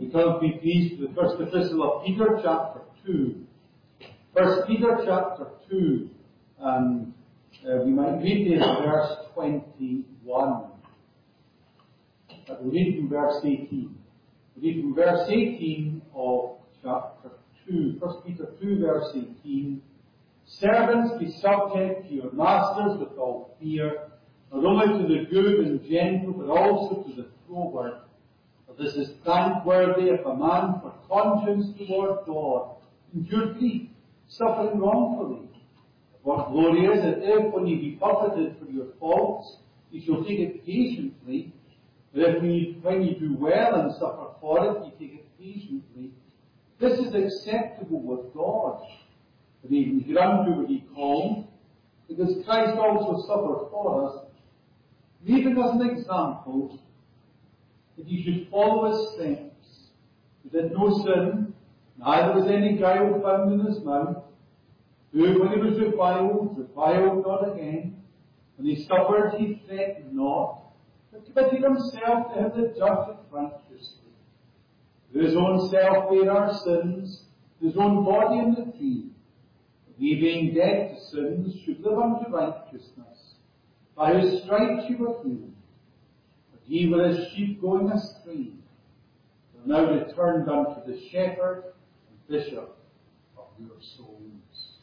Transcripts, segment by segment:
We come, be pleased, to the first epistle of Peter, chapter 2. First Peter, chapter 2, and we might read in verse 21. But we'll read from verse 18. We'll read from verse 18 of chapter 2. First Peter 2, verse 18. Servants, be subject to your masters with all fear, not only to the good and gentle, but also to the froward. For this is thankworthy if a man for conscience toward God endure grief, suffering wrongfully. What glory is it if, when ye be buffeted for your faults, ye shall take it patiently? But if when ye do well and suffer for it, ye take it patiently. This is acceptable with God. But even hereunto were ye called, because Christ also suffered for us, leaving us an example that ye should follow his steps, who did no sin, neither was any guile found in his mouth, who, when he was reviled not again. When he suffered, he threatened not, but committed himself to him that judgeth righteously. Who his own self bare our sins, his own body in the tree, that we being dead to sins should live unto righteousness. By his stripes you were healed. But ye were as sheep going astray, but are now returned unto the shepherd and bishop of your souls.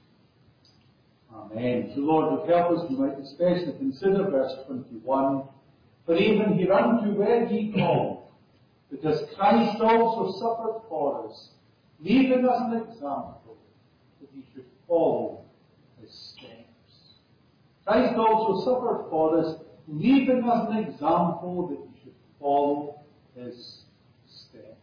Amen. The Lord would help us, we might especially consider verse 21. For even hereunto were ye called, because Christ also suffered for us, leaving us an example that ye should follow his steps. Christ also suffered for us, leaving us an example that we should follow his steps.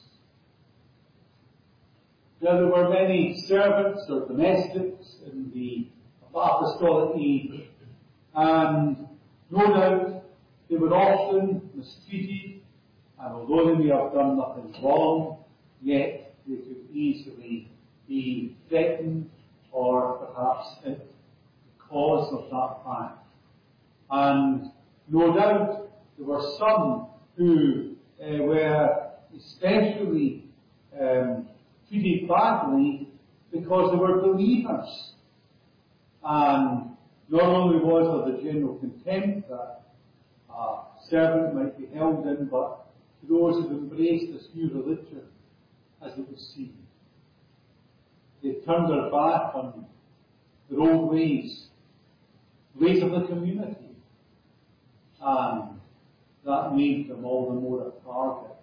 Now there were many servants or domestics in the apostolic age, and no doubt they were often mistreated, and although they may have done nothing wrong, yet they could easily be threatened or perhaps hit because of that fact. And no doubt there were some who were especially treated badly because they were believers. And not only was there the general contempt that a servant might be held in, but to those who embraced this new religion, as it was seen, they turned their back on their old ways of the community, and that made them all the more a target.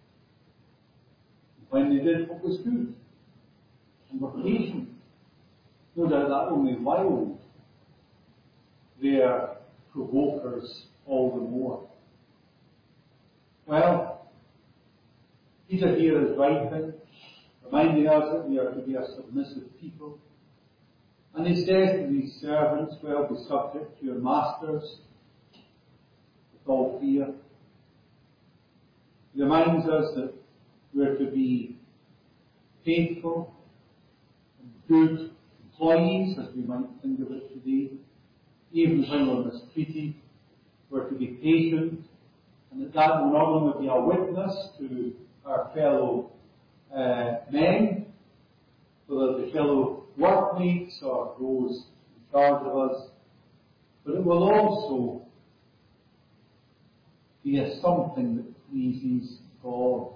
When they did what was good and were patient, no doubt that only riled their provokers all the more. Well, Peter here is writing, reminding us that we are to be a submissive people. And he says to these servants, well, be subject to your masters with all fear. He reminds us that we are to be faithful and good employees, as we might think of it today. Even when we're mistreated, we're to be patient, and that will not only be a witness to our fellow men, whether the fellow workmates or those in charge of us, but it will also be something that pleases God.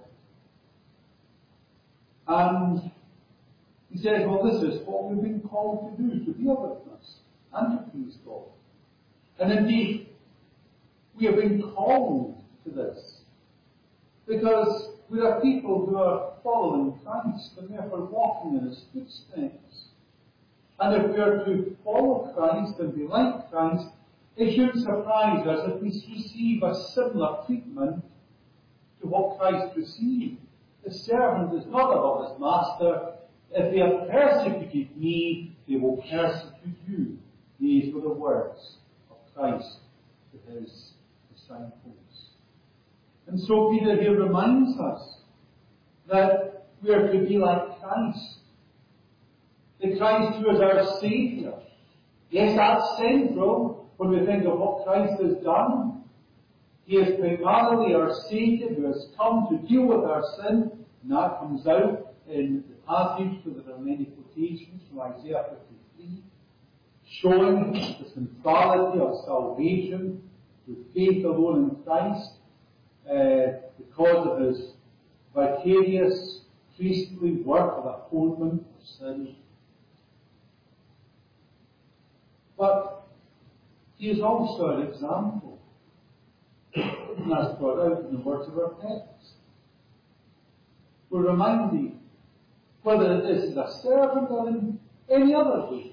And he says, well, this is what we've been called to do, to be a witness and to please God. And indeed, we have been called to this because we are people who are following Christ and therefore walking in his footsteps. And if we are to follow Christ and be like Christ, it shouldn't surprise us if we receive a similar treatment to what Christ received. The servant is not above his master. If they have persecuted me, they will persecute you. These were the words of Christ to his disciples. And so Peter here reminds us that we are to be like Christ. The Christ who is our Saviour. Yes, that's central when we think of what Christ has done. He is primarily our Saviour who has come to deal with our sin, and that comes out in the passage where there are many quotations from Isaiah 53, showing the centrality of salvation through faith alone in Christ, because of his vicarious priestly work of atonement for sin. But he is also an example, and that's brought out in the words of our text. We're reminded, whether it is as a servant or in any other way,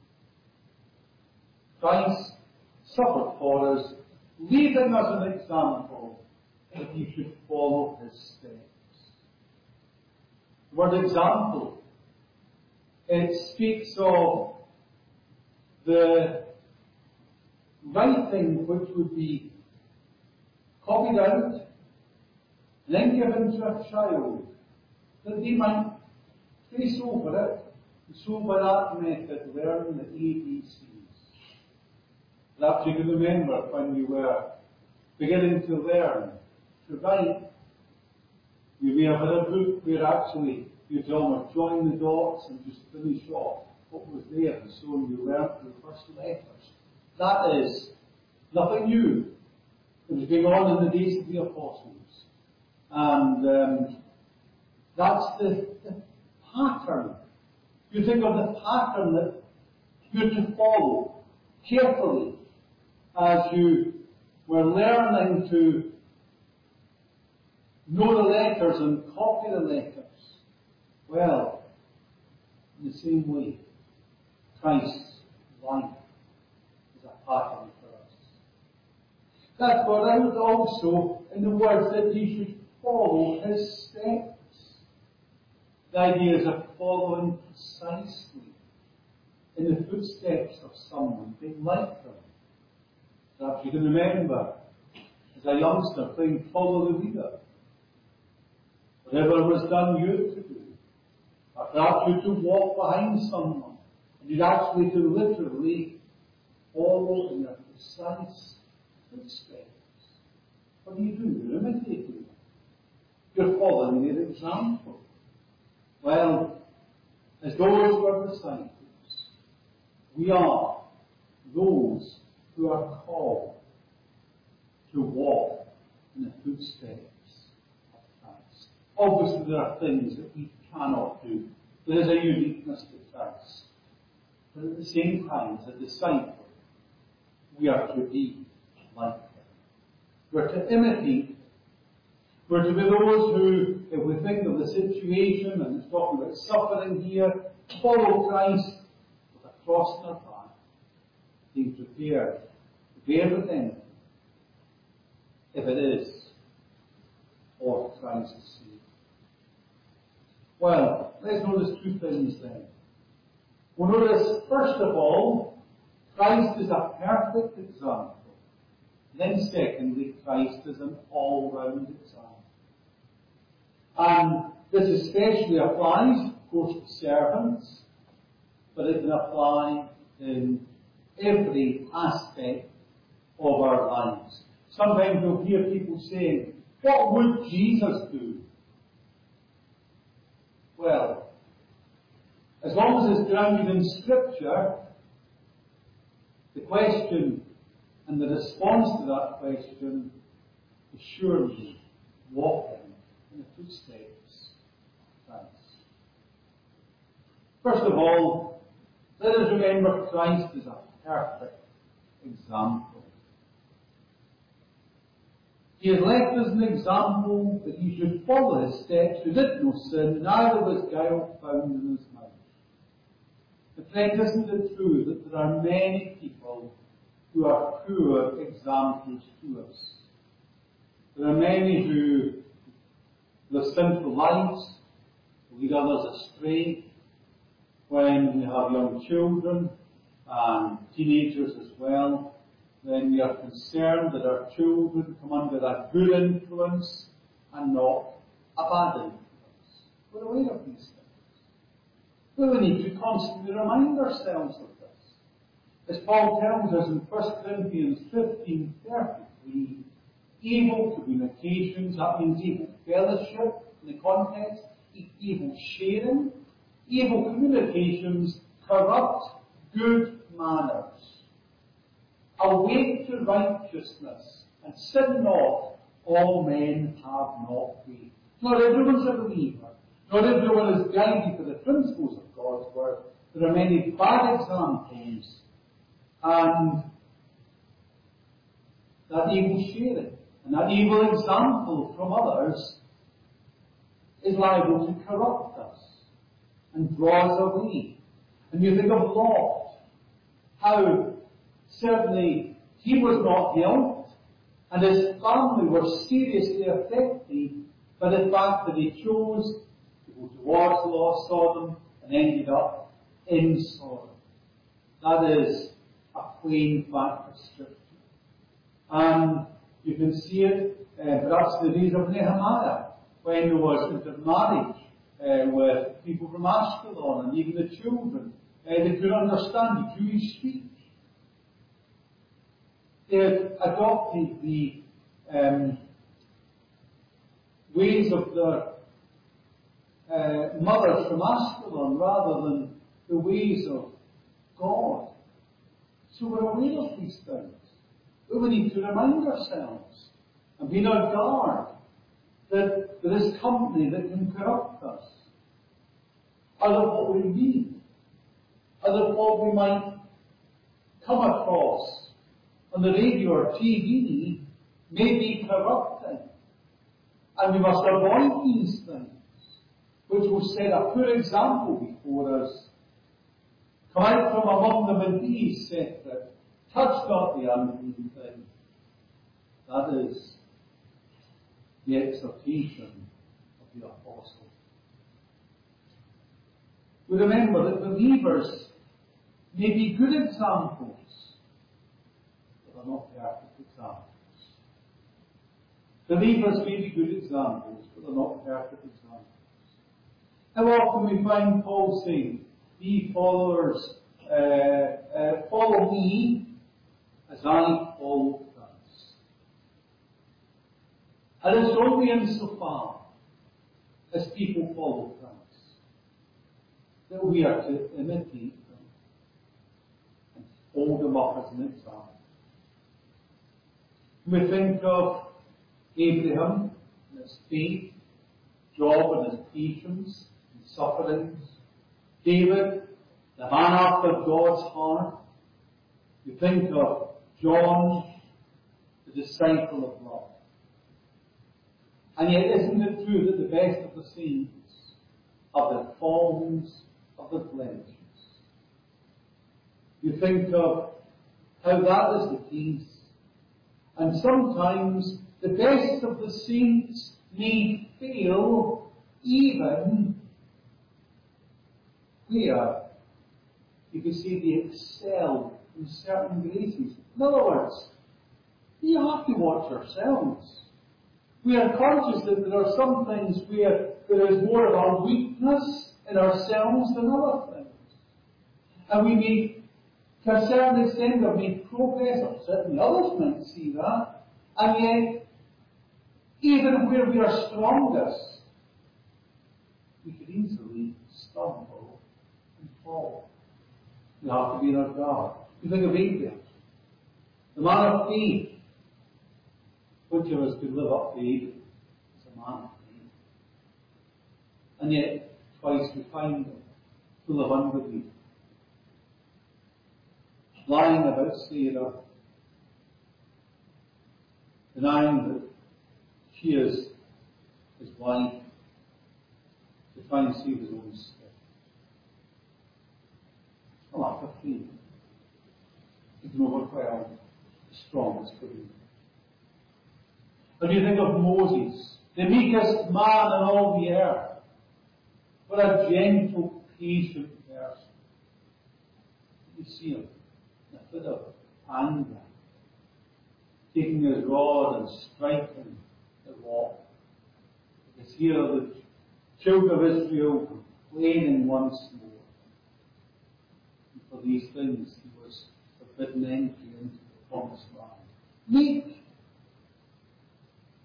Christ suffered for us, leaving us an example that we should follow his steps. The word example, it speaks of the writing which would be copied out and then given to a child, that they might trace over it, and so by that method learn the ABCs. Perhaps you can remember when you were beginning to learn to write. You may have had a book where actually you'd almost join the dots and just finish off what was there, and so you learned the first letters. That is nothing new. It was going on in the days of the apostles. And that's the pattern. You think of the pattern that you're to follow carefully as you were learning to know the letters and copy the letters. Well, in the same way, Christ's life is a pattern for us. That's brought out also in the words that you should follow his steps. The idea is of following precisely in the footsteps of someone, being like them. Perhaps you can remember, as a youngster, playing follow the leader. Whatever was done, you had to do. Or perhaps you to walk behind someone, and you'd actually to literally follow in their precise footsteps. What do? You're imitating them. You're following their example. Well, as those who are disciples, we are those who are called to walk in the footsteps of Christ. Obviously, there are things that we cannot do. There is a uniqueness to Christ. But at the same time, as a disciple, we are to be like him. We're to imitate. We're to be those who, if we think of the situation, and it's talking about suffering here, follow Christ with a cross in our back, being prepared to bear with anything, if it is for Christ's sake. Well, let's notice two things then. We'll notice, first of all, Christ is a perfect example. Then secondly, Christ is an all-round example. And this especially applies, of course, to servants, but it can apply in every aspect of our lives. Sometimes you'll hear people saying, what would Jesus do? Well, as long as it's grounded in Scripture, the question and the response to that question is surely walking in the footsteps of Christ. First of all, let us remember Christ is a perfect example. He has left us an example that you should follow his steps, who did no sin, neither was guile found in his mouth. But friends, isn't it true that there are many people who are poor examples to us? There are many who live sinful lives, lead others astray. When we have young children and teenagers as well, then we are concerned that our children come under a good influence and not a bad influence. We're aware of these things. But we need to constantly remind ourselves of this. As Paul tells us in 1 Corinthians 15:33, evil communications, that means evil fellowship in the context, evil sharing. Evil communications corrupt good manners. Awake to righteousness, and sin not, all men have not faith. Not everyone's a believer. Not everyone is guided by the principles of God's Word. There are many bad examples, and that evil sharing and that evil example from others is liable to corrupt us and draw us away. And you think of Lot, how certainly he was not helped, and his family were seriously affected by the fact that he chose to go towards Sodom and ended up in Sodom. That is a plain fact of Scripture. And you can see it perhaps in the days of Nehemiah, when there was intermarriage with people from Ashkelon, and even the children. They could understand the Jewish speech. They had adopted the ways of their mothers from Ashkelon rather than the ways of God. So we're aware of these things. But we need to remind ourselves and be on guard that there is company that can corrupt us. Other what we read, other what we might come across on the radio or TV may be corrupting. And we must avoid these things, which will set a poor example before us. Come out from among them and be separate. Touch not the unclean thing. That is the exhortation of the apostle. We remember that believers may be good examples, but are not perfect examples. Believers may be good examples, but are not perfect examples. How often we find Paul saying, "Ye followers, follow me as I follow Christ." And it's only insofar as people follow Christ that we are to imitate them and hold them up as an example. We think of Abraham and his faith, Job and his patience and sufferings, David, the man after God's heart. We think of John, the disciple of love. And yet, isn't it true that the best of the saints are the thorns of the blemishes? You think of how that is the case. And sometimes the best of the saints may fail even where you can see they excel in certain graces. In other words, you have to watch ourselves. We are conscious that there are some things where there is more of our weakness in ourselves than other things. And we may, to a certain extent, have made progress, or certainly others might see that, and yet, even where we are strongest, we could easily stumble and fall. We have to be on our guard. You think of Abraham, the man of faith. Which of us could live up to Abraham as a man of faith? And yet, twice we find him full of unbelief, lying about Sarah, denying that she is his wife, to try and save his own skin. A lack of faith. He can overwhelm the strongest believer. When you think of Moses, the meekest man on all the earth, what a gentle, patient person. You see him in a fit of anger, taking his rod and striking the rock. You can hear the children of Israel complaining once more. And for these things he was forbidden entry into the promised land. Meek.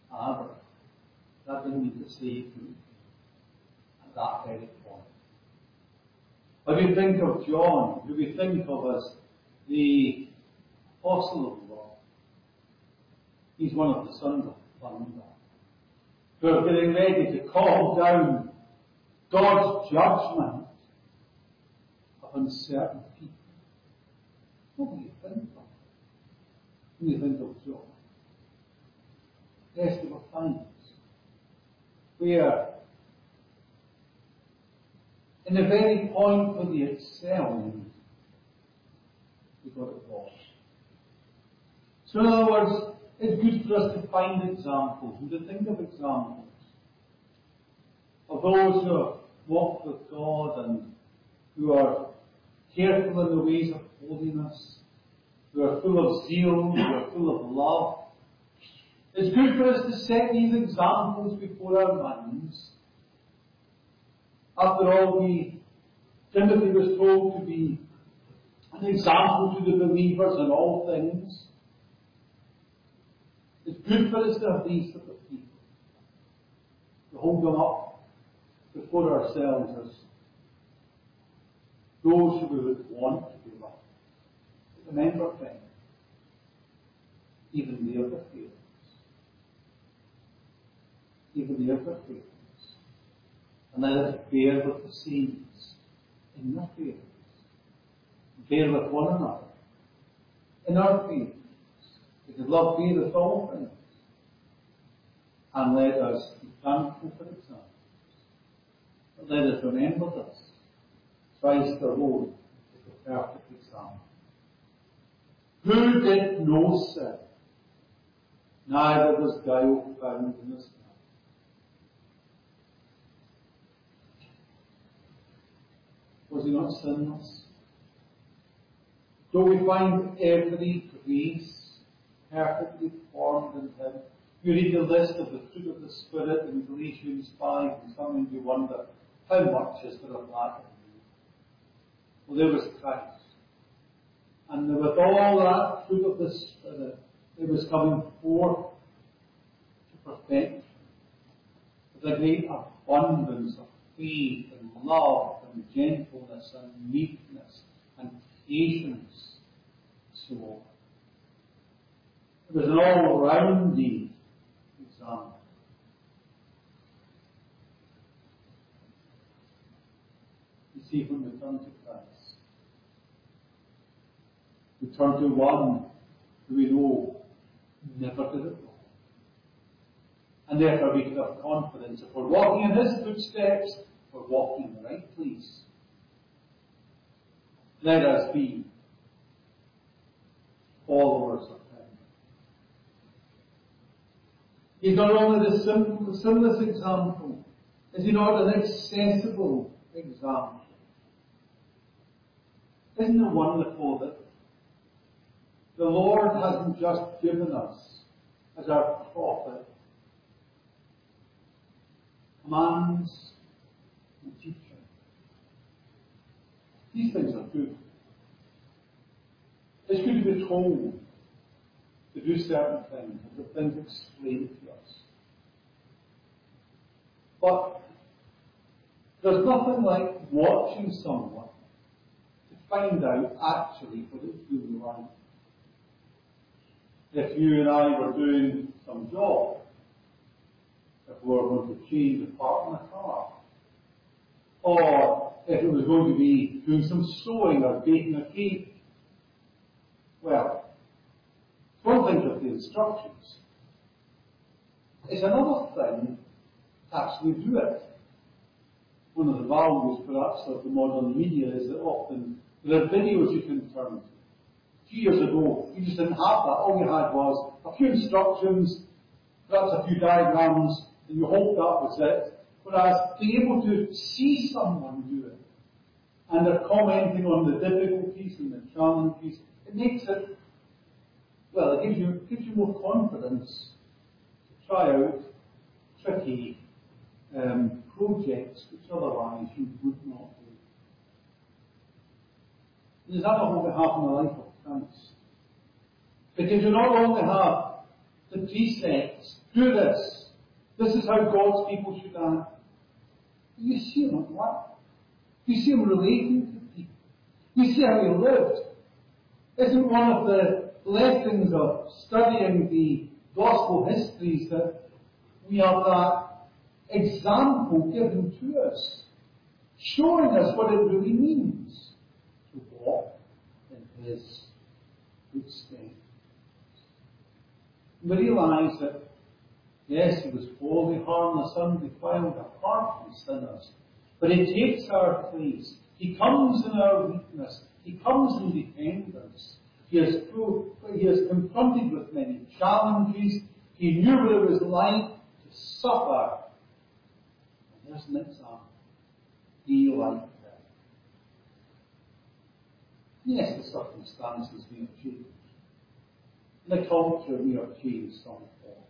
However, that didn't mean to say it at that very point. When we think of John, who we think of as the apostle of the Lord, he's one of the sons of thunder, who are getting ready to call down God's judgment upon certain people. What do you think of when you think of John? Yes, there were times where, in the very point where they excelled, they got it wrong. So in other words, it's good for us to find examples and to think of examples of those who have walked with God and who are careful in the ways of holiness, who are full of zeal, who are full of love. It's good for us to set these examples before our minds. After all, Timothy was told to be an example to the believers in all things. It's good for us to have these sort of people, to hold them up before ourselves as those who we would want to be loved. But remember, friends, even the other failings. Even the other failings. And let us bear with the saints in their failings. Bear with one another in our failings. Because love beareth all things. And let us be thankful for examples. But let us remember this. Christ alone is the perfect example. Who did no sin? Neither was guile found in his mouth. Was he not sinless? Do we find every grace perfectly formed in him? You read the list of the fruit of the Spirit in Galatians 5, and some of you wonder, how much is there of that in you? Well, there was Christ. And with all that fruit of the Spirit, it was coming forth to perfection. With a great abundance of faith and love and gentleness and meekness and patience, so on. It was an all-rounding example. You see, when we turn to Christ, we turn to one who we know never did it wrong. And therefore we can have confidence if we're walking in his footsteps, we're walking in the right place. Let us be followers of him. He's not only the sinless example, is he not an accessible example? Isn't it wonderful that the Lord hasn't just given us, as our prophet, commands and teaching? These things are good. It's good to be told to do certain things, and to things explained to us. But there's nothing like watching someone to find out actually what it's really like. If you and I were doing some job, if we were going to change a part in a car, or if it was going to be doing some sewing or baking a cake, well, it's one thing to have the instructions. It's another thing to actually do it. One of the values, perhaps, of the modern media is that often there are videos you can turn to. A few years ago, you just didn't have that. All you had was a few instructions, perhaps a few diagrams, and you hoped that was it. Whereas being able to see someone do it, and they're commenting on the difficulties and the challenges, it makes it, well, it gives you more confidence to try out tricky projects which otherwise you would not do. And is that not what we have in the life of Christ? Because you not only have the precepts Do this. This is how God's people should act. You see him at work. You see him relating to people. You see how he lived. Isn't one of the blessings of studying the gospel histories that we have that example given to us, showing us what it really means to walk in his footsteps. We realise that, yes, he was holy, harmless, undefiled, apart from sinners, but he takes our place. He comes in our weakness. He comes in dependence. He is confronted with many challenges. He knew what it was like to suffer. And there's an example. He liked that. Yes, the circumstances may have changed. The culture may have changed some form.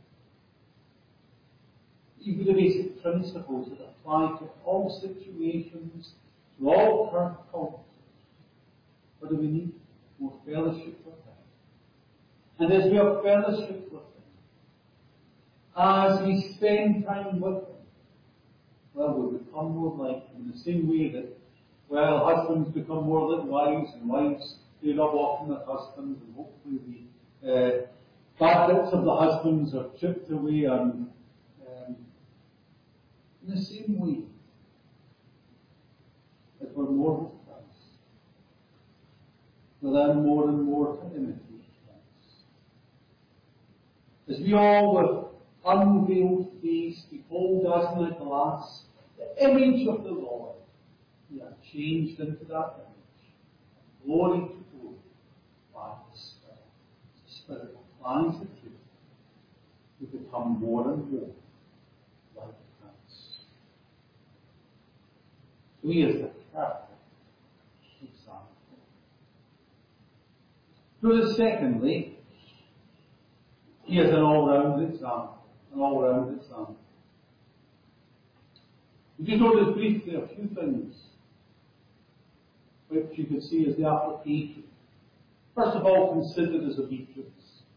Even the basic principles that apply to all situations, to all current cultures. What do we need? More fellowship with him. And as we have fellowship with him, as we spend time with him, well, we become more like him in the same way that, well, husbands become more like wives, and wives they rub off on their husbands, and hopefully the bad bits of the husbands are chipped away, and in the same way that we're more with Christ, we learn more and more to imitate Christ. As we all with unveiled face behold as in a glass the image of the Lord, we are changed into that image, glory to glory, by the Spirit. The Spirit applies the truth. We become more and more like Christ. So he is the perfect example. So secondly, he is an all-round example. An all-round example. We just notice briefly a few things which you could see as the application. First of all, consider his obedience.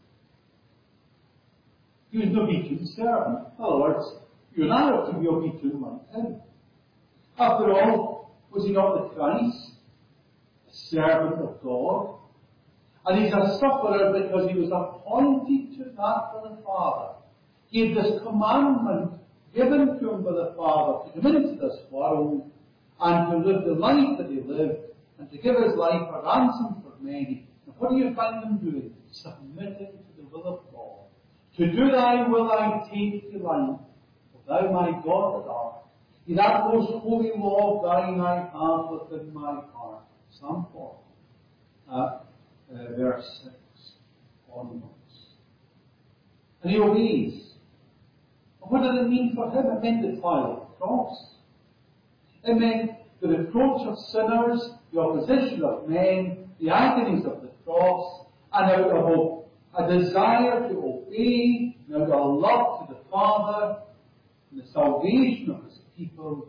He was an obedient servant. In other words, you and I have to be obedient like him. After all, was he not the Christ, a servant of God? And he's a sufferer because he was appointed to that by the Father. He had this commandment given to him by the Father to come into this world and to live the life that he lived and to give his life a ransom for many. And what do you find him doing? Submitting to the will of God. To do thy will I take delight, for thou my God art. That most holy law of thine I have within my heart. Psalm 40, verse 6 onwards. And he obeys. What did it mean for him? It meant the trial of the cross. It meant the reproach of sinners, the opposition of men, the agonies of the cross, and out of a desire to obey, and out of a love to the Father, and the salvation of his people,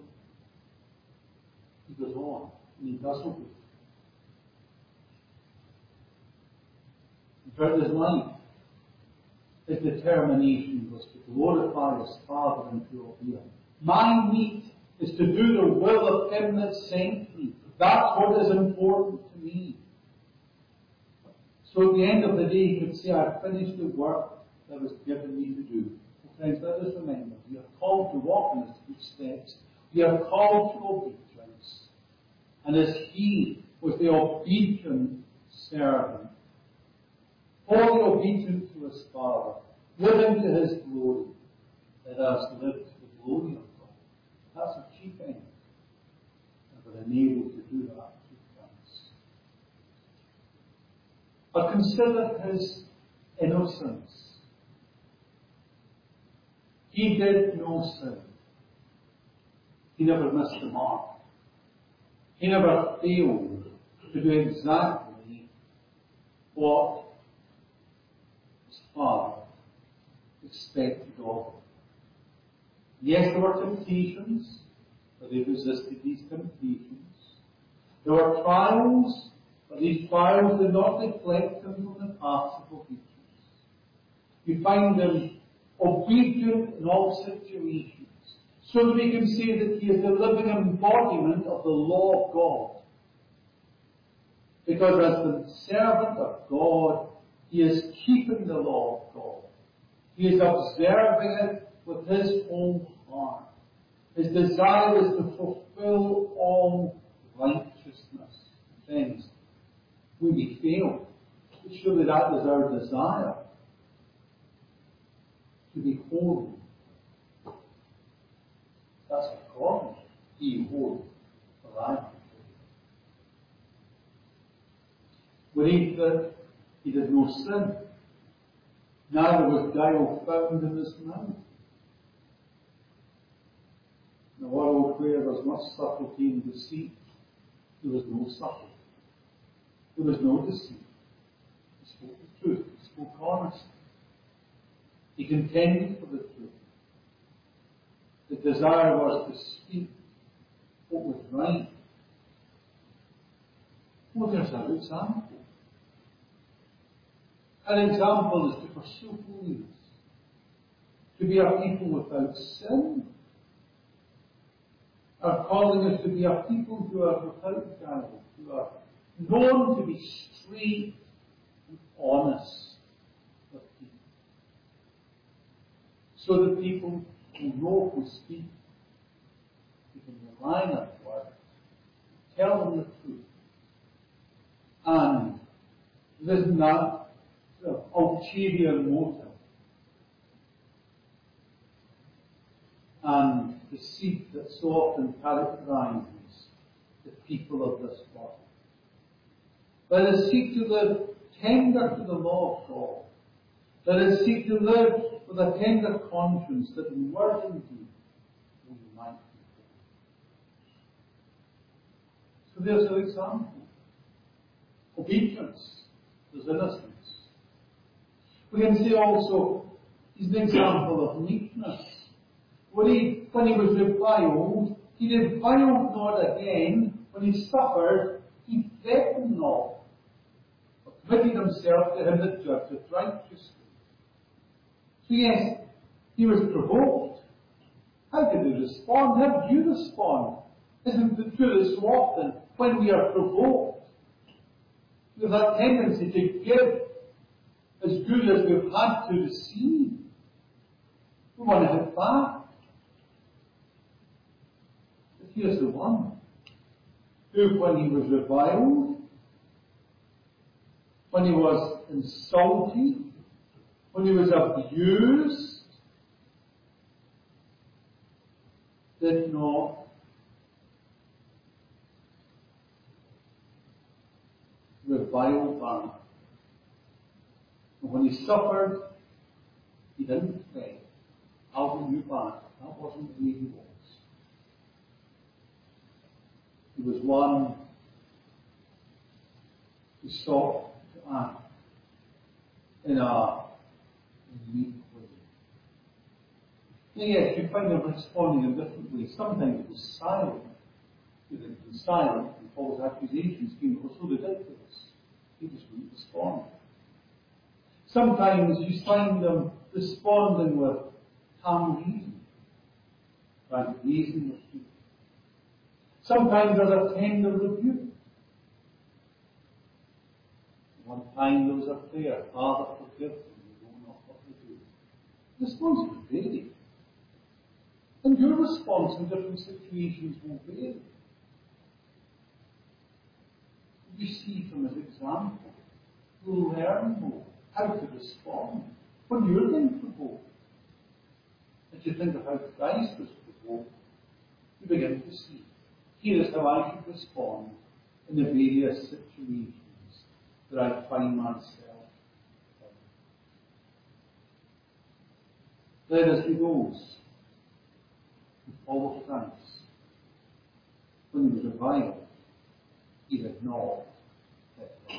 he goes on, and he does obey. Throughout his life, his determination was to glorify his Father and to obey him. My meat is to do the will of him that sent me. That's what is important to me. So at the end of the day, he could say, I've finished the work that was given me to do. Well, friends, let us remember, we are called to walk in his footsteps. We are called to obedience. And as he was the obedient servant, wholly obedient to his Father, living to his glory, let us live to the glory of God. That's the chief end. And we're enabled to do that through Christ. But consider his innocence. He did no sin. He never missed the mark. He never failed to do exactly what his Father expected of him. Yes, there were temptations, but he resisted these temptations. There were trials, but these trials did not deflect him from the paths of obedience. You find him obedient in all situations, so that we can say that he is the living embodiment of the law of God. Because as the servant of God, he is keeping the law of God. He is observing it with his whole heart. His desire is to fulfill all righteousness. Friends, we may fail, but surely that is our desire, to be holy. That's what God is. Be holy, for I am holy. We read that he did no sin, neither was guile found in his mouth. In a world where there was much subtlety and deceit, there was no subtlety. There was no deceit. He spoke the truth. He spoke honestly. He contended for the truth. The desire was to speak what was right. Well, there's our example. An example is to pursue holiness, to be a people without sin. Our calling is to be a people who are without guile, who are known to be straight and honest with people. So that people who know who speak, you can rely on that word, tell them the truth. And there is not ulterior motive and deceit that so often characterizes the people of this world. Let us seek to live tender to the law of God. Let us seek to live with a tender conscience, that in word and deed we might be holy. So there's an example. Obedience. There's innocence. We can see also, he's an example of meekness. When he was reviled, he reviled not again. When he suffered, he threatened not, but committed himself to him that judgeth righteously. So yes, he was provoked. How did he respond? How do you respond? Isn't it true that so often, when we are provoked, we have that tendency to give as good as we've had to receive. We want to hit back. But here's the one who, when he was reviled, when he was insulted, when he was abused, did not revile back. And when he suffered, he didn't say, I'll bring you back. That wasn't the way he was. He was one who sought to act in a meek way. And yes, you find him responding in different ways. Sometimes he was silent. He was silent, and Paul's accusations came were so ridiculous. He just wouldn't respond. Sometimes you find them responding with calm reason, trying to reason with you. Sometimes there's a tender rebuke. One time there was a prayer, Father, forgive them, they know not what they do. The response will vary. And your response in different situations will vary. You see from his example, you'll learn more how to respond when you're being provoked. As you think of how Christ was provoked, you begin to see, here is how I should respond in the various situations that I find myself in. Let us be those who follow Christ. When he was reviled, he did not let go.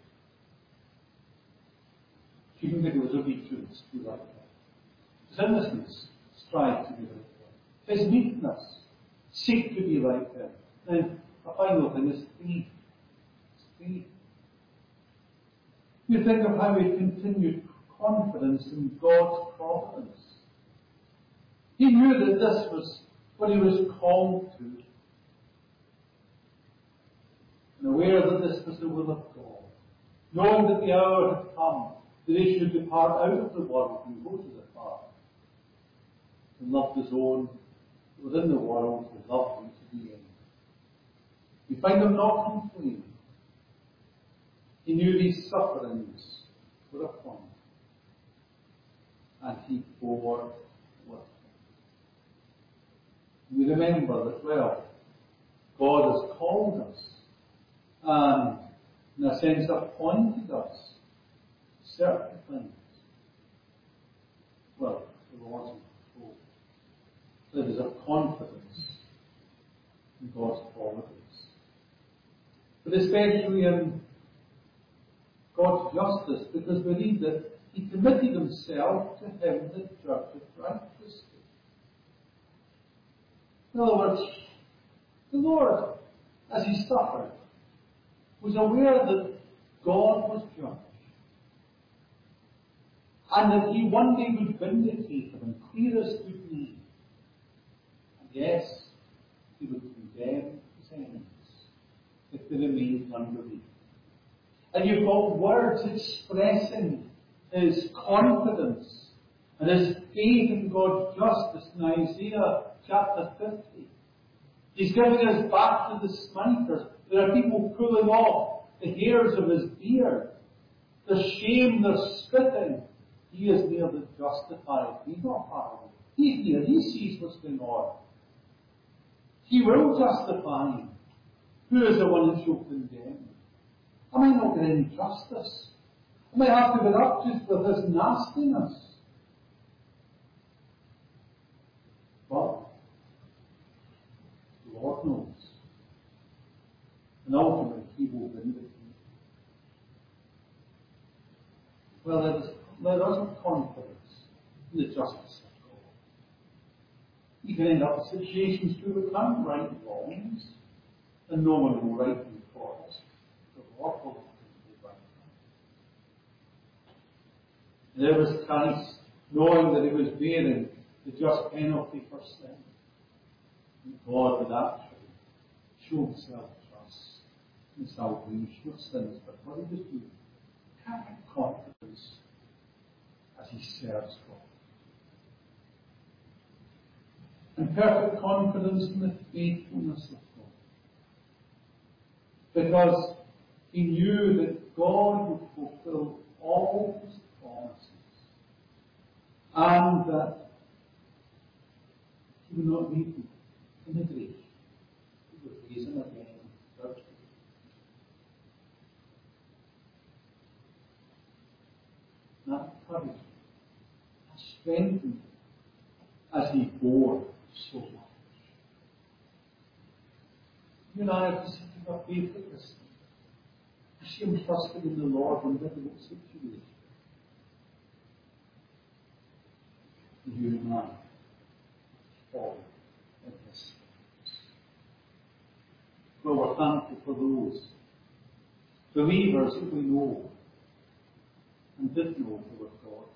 You can think of his obedience, be like that. His innocence, strive to be like that. His meekness, seek to be like him. And a final thing is faith. Faith. You think of how he continued confidence in God's providence. He knew that this was what he was called to. And aware that this was the will of God. Knowing that the hour had come that he should depart out of the world and go to the Father. And loved his own within the world and loved them to the end. We find him not complaining. He knew these sufferings were upon him. And he bore with them. We remember that, well, God has called us and, in a sense, appointed us certain things. Well, there wasn't before. There is a confidence in God's qualities. But especially in God's justice, because we read that he committed himself to him that judgeth righteously. In other words, the Lord, as he suffered, was aware that God was judge. And that he one day would vindicate him and clear his good name. And yes, he would condemn his enemies if they remained unbelievers. And you've got words expressing his confidence and his faith in God's justice in Isaiah chapter 50. He's giving us back to the smiters. There are people pulling off the hairs of his beard. The shame, they're spitting. He is near the justified. He's not far away. He's near. He sees what's going on. He will justify him. Who is the one who shall condemn? I might not get any justice. I might have to get up just with his nastiness. But the Lord knows. And ultimately he will vindicate. Well, let us have confidence in the justice of God. You can end up in situations where we can't right wrongs, and no one will right them for us. The Lord will right them. There was Christ, knowing that he was bearing the just penalty for sin. And God would actually show himself trust in salvation of sinners. But what he was doing, having confidence as he serves God. And perfect confidence in the faithfulness of God. Because he knew that God would fulfill all his promises. And that he would not leave them in the grave. He would raise them again. That courage, that strengthened as he bore so much. You and I have to seek our faith at this time. I see him trusting in the Lord in difficult situations. You and I fall in his steps. Well, we're thankful for those believers that we know and did know who were God.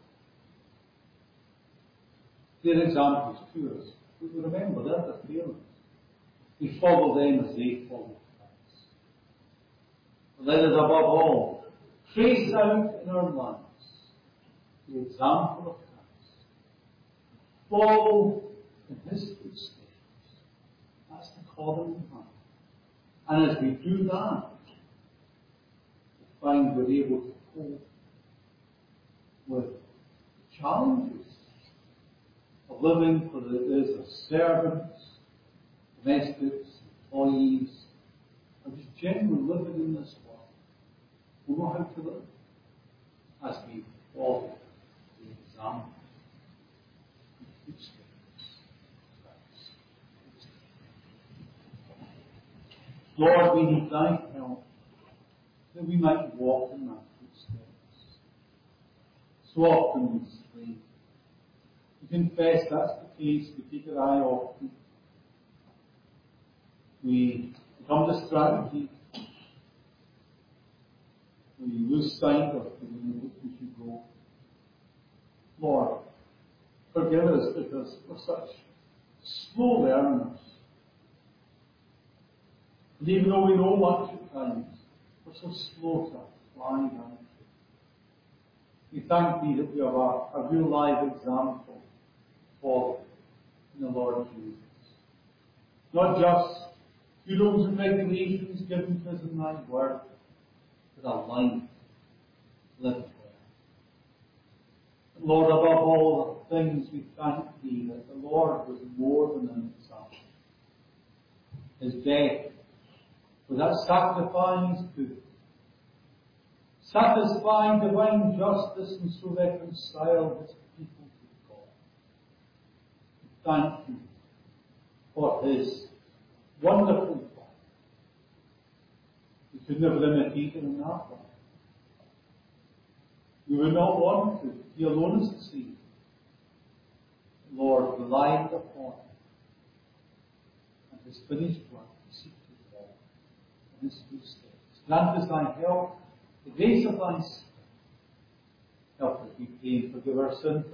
They're examples to us. We remember they're the parents. We follow them as they follow Christ. Let us above all trace out in our lives the example of Christ. Follow in his footsteps. That's the calling we have. And as we do that, we find we're able to cope with challenges of living for the is of servants, domestics, employees, and just generally living in this world. We know how to live as we follow the example of the footsteps of Christ. Lord, we need thy help that we might walk in that footsteps. So often we stray. We confess that's the case. We take our eye off them. We become distracted. We lose sight of the way in which we should go. Lord, Forgive us because we're such slow learners. And even though we know much at times, we're so slow to apply that. We thank Thee that we have a real live example of in the Lord Jesus. Not just rules and regulations given to us in Thy Word, but a life lived there. Lord, above all things, we thank Thee that the Lord was more than an example. His death was that sacrifice to satisfy divine justice and so reconcile His people to God. We thank You for His wonderful plan. We could never imitate Him in that one. We would not want to. He alone is the Savior. Lord, relying upon Him and His finished work to seek to walk in His footsteps. Grant us Thy help, the grace of Thy Spirit. Help us, we pray, and forgive our sins.